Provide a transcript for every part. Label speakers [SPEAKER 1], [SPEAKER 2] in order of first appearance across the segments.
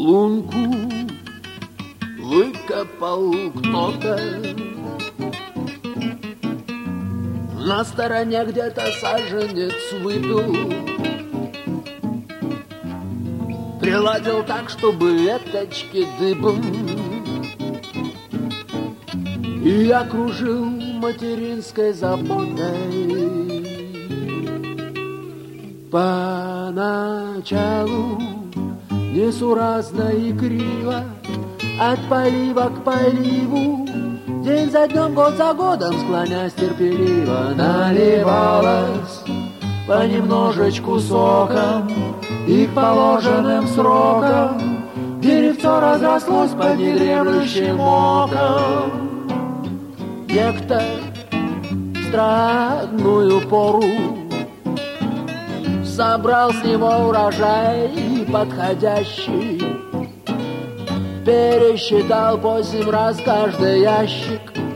[SPEAKER 1] Лунку выкопал кто-то, на стороне где-то саженец выпил, приладил так, чтобы веточки дыбом, и окружил материнской заботой. Поначалу несуразно и криво, от полива к поливу, день за днем, год за годом, склонясь терпеливо, наливалась понемножечку соком, и к положенным срокам деревцо разрослось под недремлющим оком. Некто в странную пору собрал с него урожай подходящий, пересчитал 8 раз каждый ящик,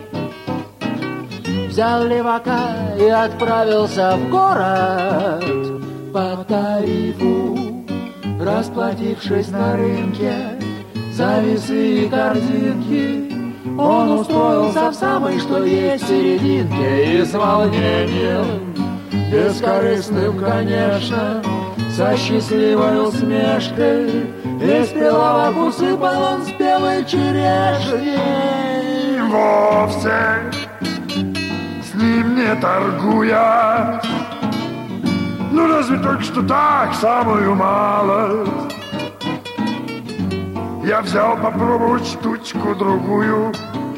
[SPEAKER 1] взял левака и отправился в город по тарифу, расплатившись на рынке за весы и корзинки. Он устроился в самой, что есть, серединке, и с волнением бескорыстным, конечно, со счастливой усмешкой весь прилавок усыпал он спелой черешней.
[SPEAKER 2] Вовсе с ним не торгуя, ну разве только что так, самую малость, я взял попробовать штучку-другую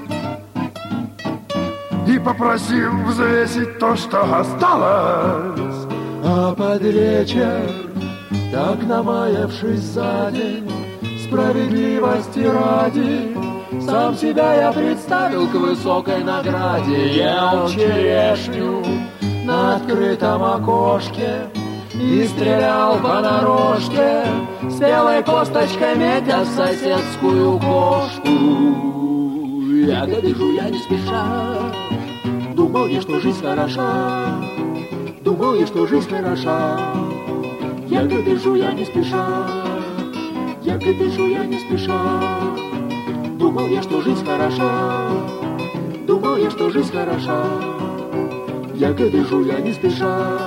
[SPEAKER 2] и попросил взвесить то, что осталось.
[SPEAKER 1] А под вечер, так намаявшись за день, справедливости ради, сам себя я представил к высокой награде. Ел черешню на открытом окошке и стрелял понарошке, спелой косточкой метя в соседскую кошку. Ягоды жуя не спеша, думал я, что жизнь хороша, думал я, что жизнь хороша. Ягоды жуя не спеша, ягоды жуя не спеша, думал я, что жизнь хороша, думал я, что жизнь хороша. Ягоды жуя не спеша.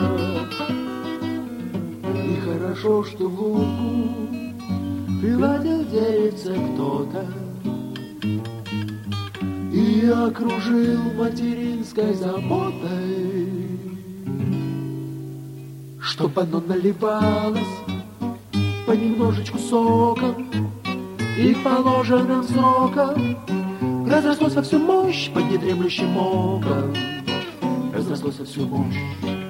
[SPEAKER 1] И хорошо, что в луку приладил деревце кто-то и окружил материнской заботой, чтоб оно наливалось понемножечку соком и к положенным срокам разрослось во всю мощь под недремлющим оком, разрослось во всю мощь